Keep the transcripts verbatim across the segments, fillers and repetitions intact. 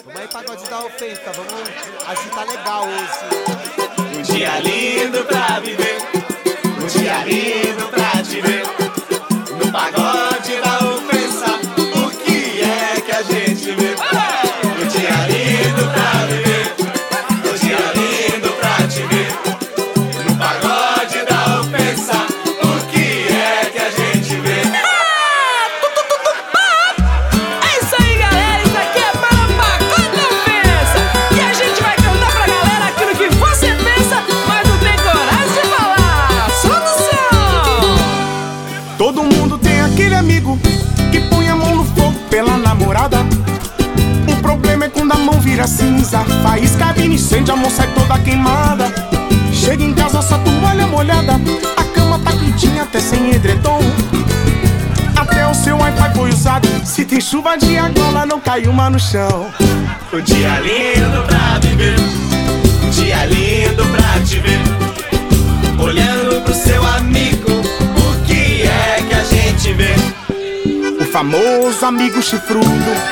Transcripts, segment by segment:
Vamos aí, pagode da ofensa, vamos agitar legal hoje. Um dia lindo pra viver, um dia lindo pra te ver. No pagode da ofensa, o que é que a gente vê? Um dia lindo pra viver, um dia lindo pra te ver. No pagode da ofensa, o que é que a gente vê? É isso aí, galera, isso aqui é para o Pagode da Ofensa. E a gente vai cantar pra galera aquilo que você pensa, mas não tem coragem de falar. Solta o som! Todo mundo tem aquele amigo que põe a mão no fogo pela namorada. O problema é quando a mão vira cinza, faísca vira incêndio, a mão sai toda queimada. Chega em casa, sua toalha molhada, a cama tá quentinha até sem edredom. Até o seu Wi-Fi foi usado, se tem chuva de argola não cai uma no chão. Um dia lindo pra viver, um dia lindo pra te ver. Olhando pro seu amigo, o que é que a gente vê? O famoso amigo chifrudo,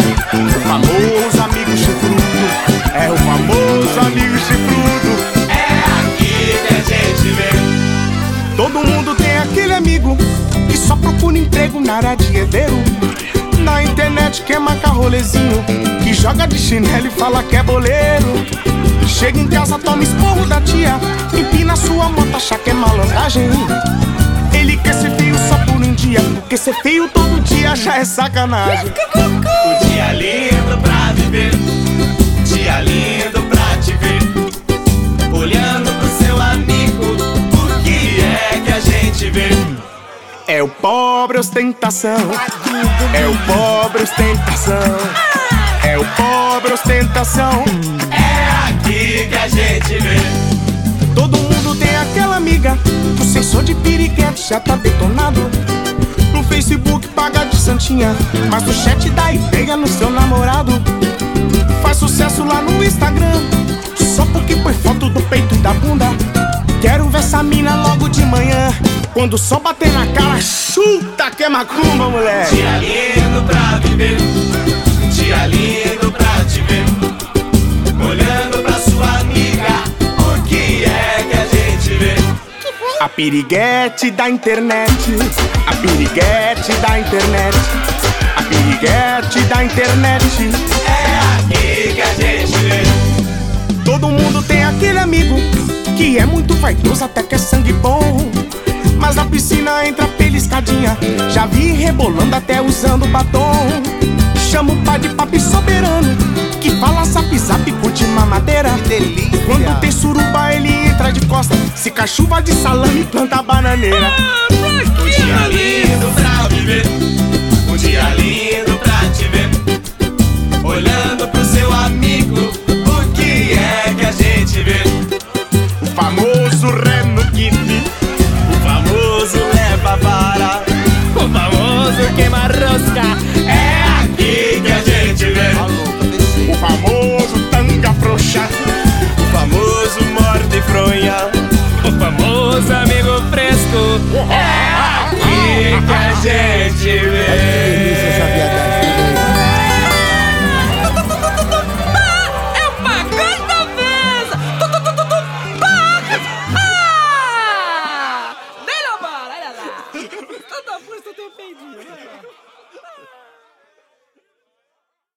o famoso amigo chifrudo, é o famoso amigo chifrudo. É aqui que a gente vê. Todo mundo tem aquele amigo que só procura emprego na área de herdeiro. Na internet quer marcar rolezinho, que joga de chinelo e fala que é boleiro. Chega em casa, toma esporro da tia, empina sua moto, acha que é malandragem. Ele quer ser feio só por um dia, porque ser feio todo dia já é sacanagem. Um dia lindo pra viver, um dia lindo pra te ver. Olhando pro seu amigo, o que é que a gente vê? É o pobre ostentação, é o pobre ostentação, é o pobre ostentação. É aqui que a gente vê. Todo mundo tem aquela amiga, o sensor de piriguete já tá detonado. No Facebook paga de santinha, mas no chat dá ideia no seu namorado. Faz sucesso lá no Instagram, só porque põe foto do peito e da bunda. Quero ver essa mina logo de manhã, quando o sol bater na cara, chuta que é macumba, moleque. Dia lindo pra viver, um dia lindo pra te ver. Olhando pra sua amiga, o que é que a gente vê? A piriguete da internet, a piriguete da internet, a piriguete da internet. É aqui que a gente vê. Todo mundo tem aquele amigo que é muito vaidoso, até que é sangue bom, mas na piscina entra pela escadinha, já vi rebolando até usando batom. Chama o pai de papi soberano, que fala zap zap, curte mamadeira. Que delícia. Quando tem suruba ele entra de costa, se cai chuva de salame planta a bananeira. Um dia lindo pra viver, um dia lindo pra te ver. Olhando pro seu amigo, o que é que a gente vê? O famoso ré no kit, O famoso leva vara, O famoso queima-rosca. é aqui que a gente vê. o famoso tanga frouxa, O famoso morde e fronha, O famoso amigo fresco. é aqui que a gente